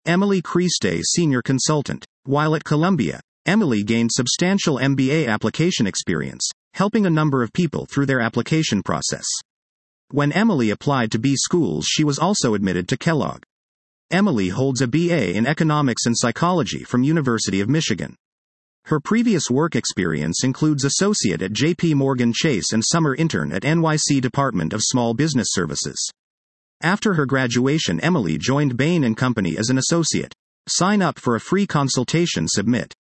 Emily Christe, Senior Consultant. While at Columbia, Emily gained substantial MBA application experience, helping a number of people through their application process. When Emily applied to B schools, she was also admitted to Kellogg. Emily holds a BA in Economics and Psychology from University of Michigan. Her previous work experience includes associate at J.P. Morgan Chase and summer intern at NYC Department of Small Business Services. After her graduation, Emily joined Bain & Company as an associate. Sign up for a free consultation. Submit